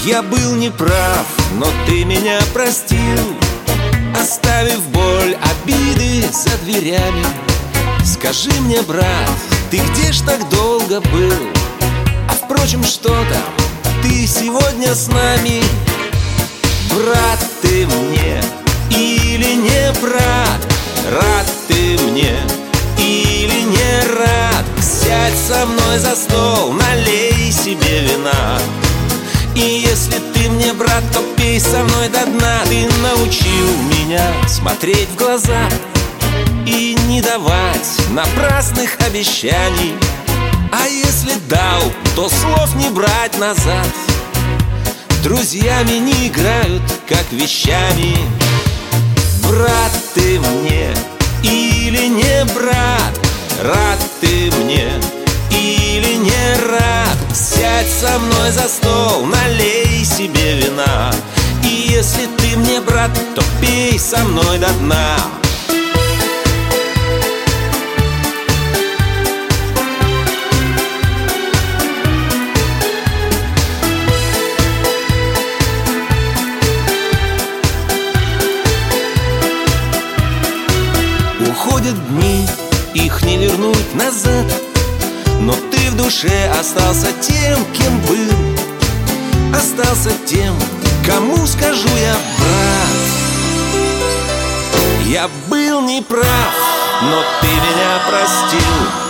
Я был неправ, но ты меня простил, оставив боль, обиды за дверями. Скажи мне, брат, ты где ж так долго был? А впрочем, что там, ты сегодня с нами. Брат ты мне или не брат? Рад ты мне или не рад? Сядь со мной за стол, налей себе вина. И если ты мне брат, то пей со мной до дна. Ты научил меня смотреть в глаза и не давать напрасных обещаний. А если дал, то слов не брать назад. Друзьями не играют, как вещами. Брат ты мне или не брат? Рад ты мне или не рад? Сядь со мной за стол, налей себе вина. И если ты мне брат, то пей со мной до дна. Уходят дни, их не вернуть назад, но ты в душе остался тем, кем был. Остался тем, кому скажу я брат. Я был неправ, но ты меня простил.